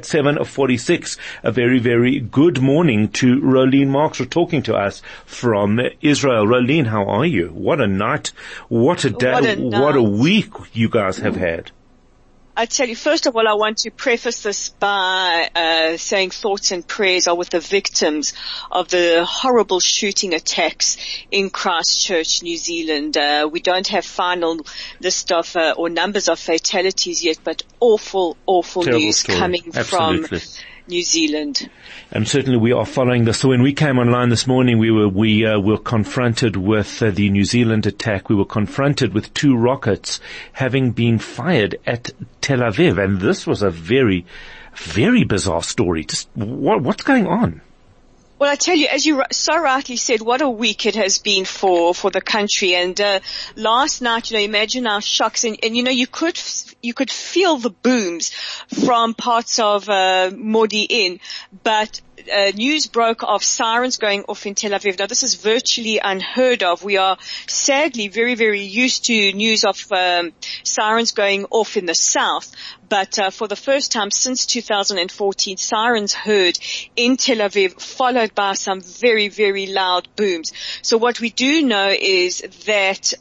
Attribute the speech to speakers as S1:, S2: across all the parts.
S1: 7:46. A very, very good morning to Rolene Marks for talking to us from Israel. Rolene, how are you? What a night. What a day. What a week you guys have had.
S2: I tell you, first of all, I want to preface this by saying thoughts and prayers are with the victims of the horrible shooting attacks in Christchurch, New Zealand. We don't have final list of or numbers of fatalities yet, but awful Terrible news story. Coming
S1: Absolutely.
S2: From New Zealand.
S1: And certainly we are following this. So when we came online this morning, we were confronted with the New Zealand attack. We were confronted with 2 rockets having been fired at Tel Aviv. And this was a very, very bizarre story. Just what's going on?
S2: Well, I tell you, as you so rightly said, what a week it has been for the country. And last night, imagine our shocks, and you could feel the booms from parts of Modi'in, but news broke of sirens going off in Tel Aviv. Now, this is virtually unheard of. We are sadly very, very used to news of sirens going off in the south. But for the first time since 2014, sirens heard in Tel Aviv, followed by some very, very loud booms. So what we do know is that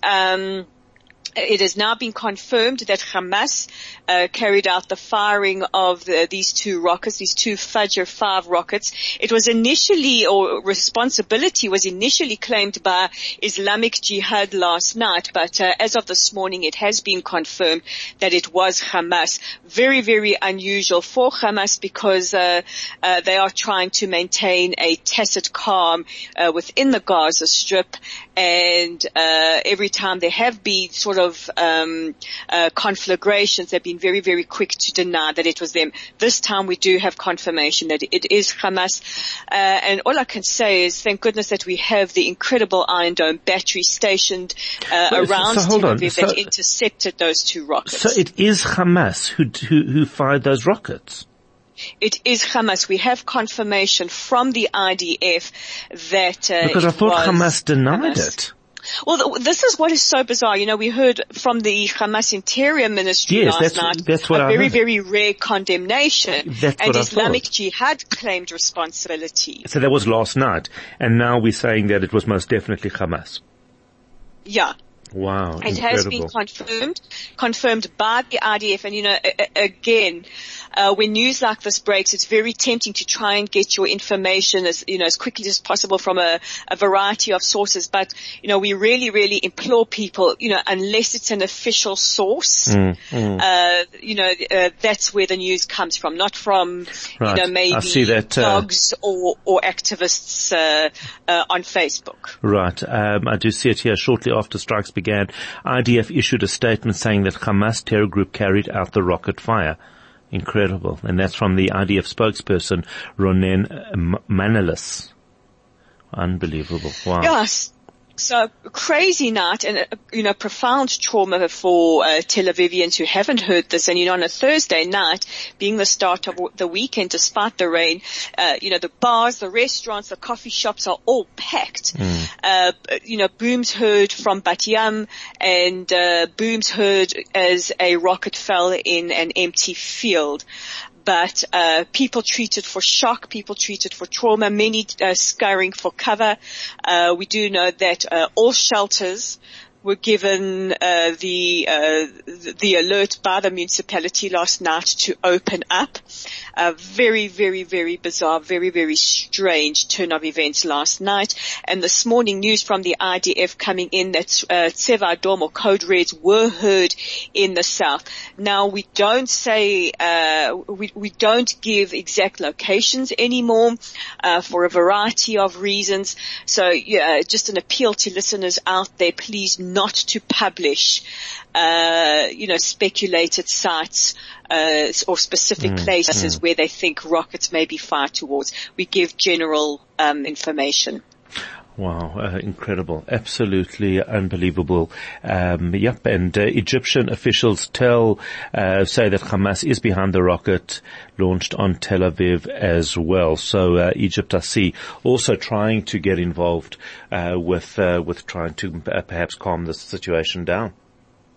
S2: it has now been confirmed that Hamas carried out the firing of these 2 rockets, these 2 Fajr 5 rockets. It was initially, or responsibility was initially claimed by Islamic Jihad last night, but as of this morning it has been confirmed that it was Hamas. Very, very unusual for Hamas because they are trying to maintain a tacit calm within the Gaza Strip, and every time there have been sort of conflagrations, they've been very, very quick to deny that it was them. This time we do have confirmation that it is Hamas. And all I can say is thank goodness that we have the incredible Iron Dome battery stationed around Tel Aviv that intercepted those 2 rockets.
S1: So it is Hamas who fired those rockets?
S2: It is Hamas. We have confirmation from the IDF that
S1: because I thought Hamas denied it.
S2: Well, this is what is so bizarre. We heard from the Hamas Interior Ministry last night
S1: that's what
S2: a very, very rare condemnation.
S1: And
S2: Islamic Jihad claimed responsibility.
S1: So that was last night. And now we're saying that it was most definitely Hamas.
S2: Yeah.
S1: Wow.
S2: It has been confirmed by the IDF. And, again, when news like this breaks, it's very tempting to try and get your information as quickly as possible from a variety of sources. But, we really, really implore people, unless it's an official source, that's where the news comes from, not from, maybe blogs or activists, on Facebook.
S1: Right. I do see it here. Shortly after strikes began, IDF issued a statement saying that Hamas terror group carried out the rocket fire. Incredible. And that's from the IDF spokesperson, Ronen Manalis. Unbelievable. Wow.
S2: Yes. So crazy night and, profound trauma for Tel Avivians who haven't heard this. And, on a Thursday night, being the start of the weekend, despite the rain, the bars, the restaurants, the coffee shops are all packed. Booms heard from Bat Yam and booms heard as a rocket fell in an empty field. But people treated for shock, people treated for trauma, many scurrying for cover. We do know that all shelters were given the alert by the municipality last night to open up. Very, very, very bizarre, very, very strange turn of events last night. And this morning news from the IDF coming in that Tseva Adom or Code Reds were heard in the south. Now we don't say, we don't give exact locations anymore, for a variety of reasons. So just an appeal to listeners out there, please not to publish, speculated sites, or specific places where they think rockets may be fired towards. We give general, information.
S1: Wow, incredible. Absolutely unbelievable. And Egyptian officials say that Hamas is behind the rocket launched on Tel Aviv as well. So, Egypt, I see, also trying to get involved, with trying to perhaps calm this situation down.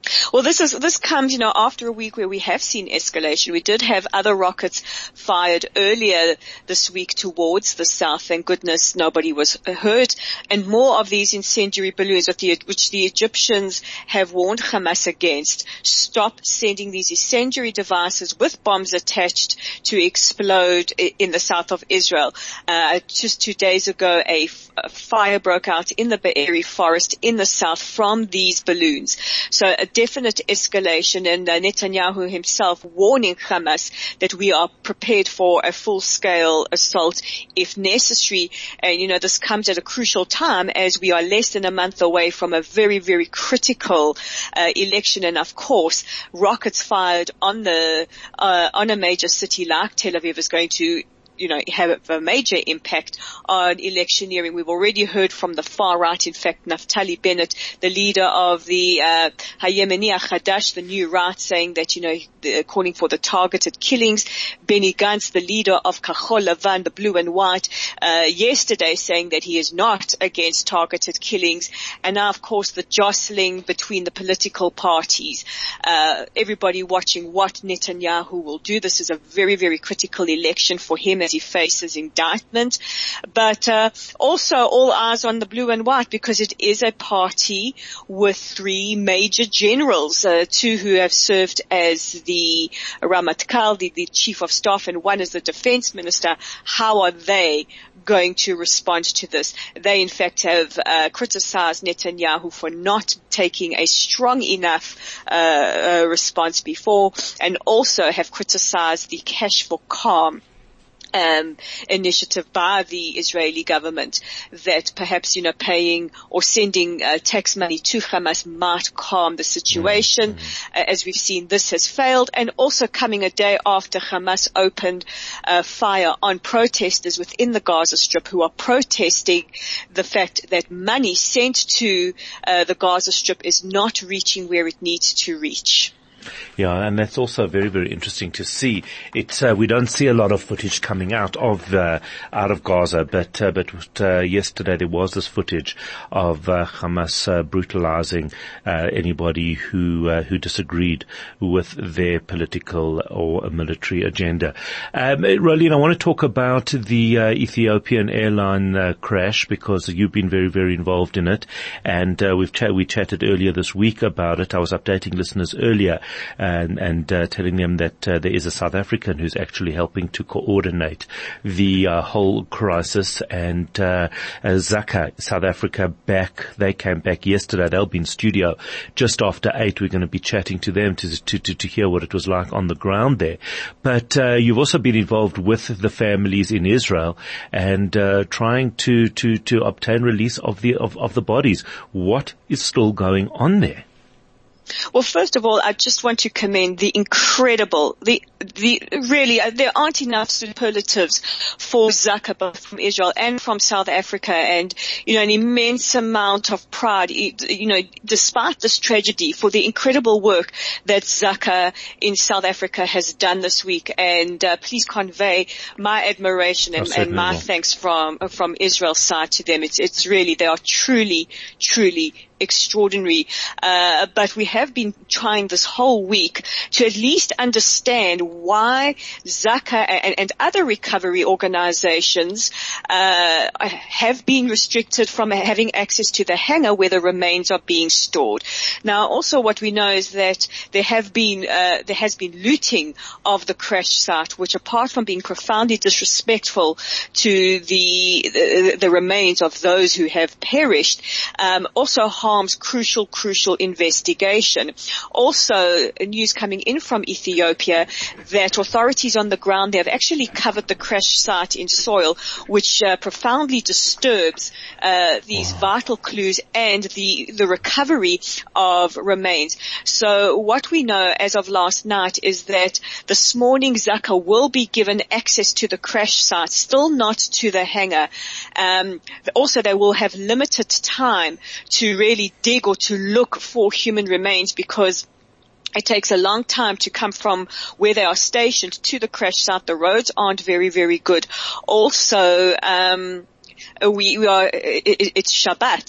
S2: Well, this comes, after a week where we have seen escalation. We did have other rockets fired earlier this week towards the south. Thank goodness nobody was hurt. And more of these incendiary balloons, which the Egyptians have warned Hamas against. Stop sending these incendiary devices with bombs attached to explode in the south of Israel. Just 2 days ago, a fire broke out in the Be'eri forest in the south from these balloons. So a definite escalation, and Netanyahu himself warning Hamas that we are prepared for a full-scale assault if necessary. And, this comes at a crucial time as we are less than a month away from a very, very critical election. And of course, rockets fired on a major city like Tel Aviv is going to have a major impact on electioneering. We've already heard from the far right. In fact, Naftali Bennett, the leader of the Hayemeni Hadash, the new right, saying that, calling for the targeted killings. Benny Gantz, the leader of Kachol Lavan, the blue and white, yesterday saying that he is not against targeted killings. And now, of course, the jostling between the political parties. Everybody watching what Netanyahu will do. This is a very, very critical election for him as he faces indictment, but also all eyes on the blue and white because it is a party with 3 major generals, 2 who have served as the Ramatkal, the chief of staff, and 1 as the defense minister. How are they going to respond to this? They in fact have criticized Netanyahu for not taking a strong enough response before, and also have criticized the Cash for Calm initiative by the Israeli government that perhaps, paying or sending tax money to Hamas might calm the situation. As we've seen, this has failed, and also coming a day after Hamas opened fire on protesters within the Gaza Strip who are protesting the fact that money sent to the Gaza Strip is not reaching where it needs to reach.
S1: Yeah, and that's also very, very interesting to see. We don't see a lot of footage coming out of Gaza, but yesterday there was this footage of Hamas brutalizing anybody who disagreed with their political or military agenda. Rolene, I want to talk about the Ethiopian airline crash because you've been very, very involved in it, and we chatted earlier this week about it. I was updating listeners earlier and telling them that there is a South African who's actually helping to coordinate the whole crisis. And Zaka, South Africa, they came back yesterday. They'll be in studio just after 8. We're going to be chatting to them to hear what it was like on the ground there. But you've also been involved with the families in Israel and trying to obtain release of the bodies. What is still going on there?
S2: Well, first of all, I just want to commend the incredible, really, there aren't enough superlatives for Zaka, both from Israel and from South Africa, and, an immense amount of pride, despite this tragedy, for the incredible work that Zaka in South Africa has done this week. And, please convey my admiration and my thanks from Israel's side to them. It's really, they are truly, truly extraordinary. But we have been trying this whole week to at least understand why Zaka and other recovery organizations have been restricted from having access to the hangar where the remains are being stored. Now, also what we know is that there has been looting of the crash site, which, apart from being profoundly disrespectful to the remains of those who have perished, also harms crucial investigation. Also, news coming in from Ethiopia that authorities on the ground there have actually covered the crash site in soil, which profoundly disturbs these vital clues and the recovery of remains. So what we know as of last night is that this morning Zaka will be given access to the crash site, still not to the hangar. Also, they will have limited time to really dig or to look for human remains because it takes a long time to come from where they are stationed to the crash site. The roads aren't very, very good. Also, it's Shabbat,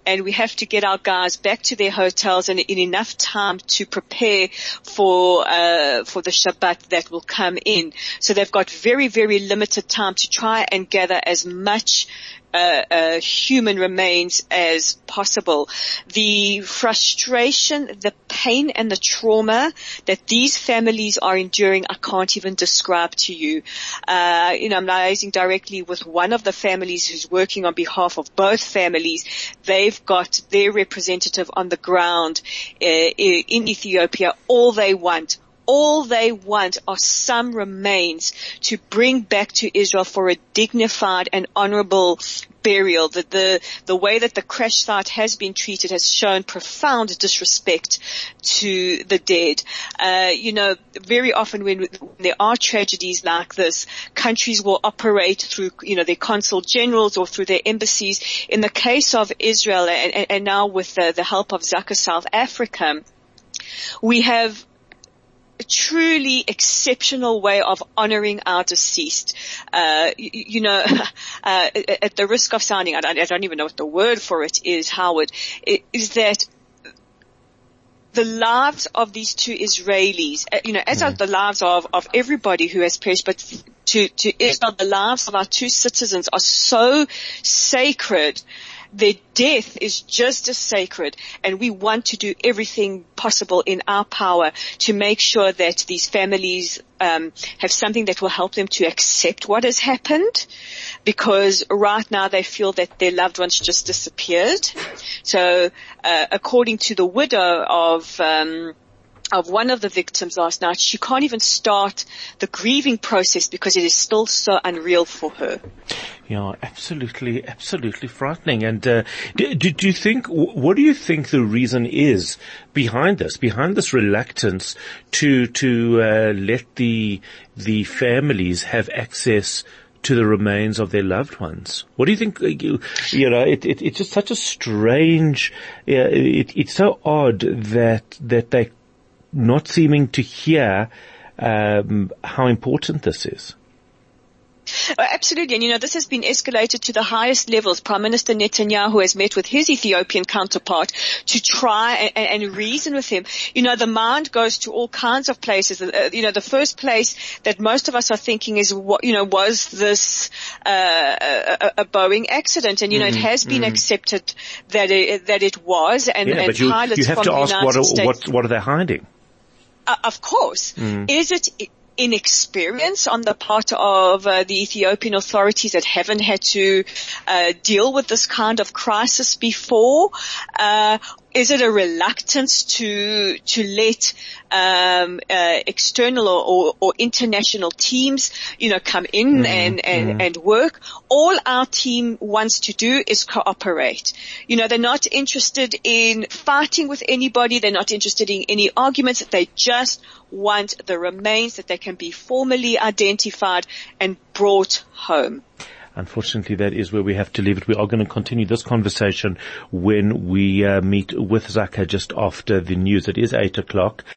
S2: and we have to get our guys back to their hotels and in enough time to prepare for the Shabbat that will come in. So they've got very, very limited time to try and gather as much human remains as possible. The frustration, the pain and the trauma that these families are enduring, I can't even describe to you. I'm liaising directly with one of the families who's working on behalf of both families. They've got their representative on the ground in Ethiopia. All they want are some remains to bring back to Israel for a dignified and honorable burial. The way that the crash site has been treated has shown profound disrespect to the dead. Very often when there are tragedies like this, countries will operate through, their consul generals or through their embassies. In the case of Israel and now with the help of Zaka South Africa, we have a truly exceptional way of honoring our deceased. At the risk of sounding, I don't even know what the word for it is, Howard, is that the lives of these two Israelis, as are the lives of everybody who has perished, but to Israel, the lives of our two citizens are so sacred. Their death is just as sacred, and we want to do everything possible in our power to make sure that these families have something that will help them to accept what has happened, because right now they feel that their loved ones just disappeared. So, according to the widow of one of the victims last night, she can't even start the grieving process because it is still so unreal for her.
S1: Yeah, absolutely frightening. And what do you think the reason is behind this reluctance to let the families have access to the remains of their loved ones? What do you think? It's just such a strange. It's so odd that they not seeming to hear how important this is.
S2: Absolutely. And this has been escalated to the highest levels. Prime Minister Netanyahu has met with his Ethiopian counterpart to try and reason with him. The mind goes to all kinds of places. The first place that most of us are thinking is, was this a Boeing accident? And, it has been accepted that it was. And
S1: but you have to ask, what are they hiding?
S2: Of course. Is it inexperience on the part of the Ethiopian authorities that haven't had to deal with this kind of crisis before? Is it a reluctance to let external or international teams, come in and work? All our team wants to do is cooperate. They're not interested in fighting with anybody. They're not interested in any arguments. They just want the remains that they can be formally identified and brought home.
S1: Unfortunately, that is where we have to leave it. We are going to continue this conversation when we meet with Zaka just after the news. It is 8:00.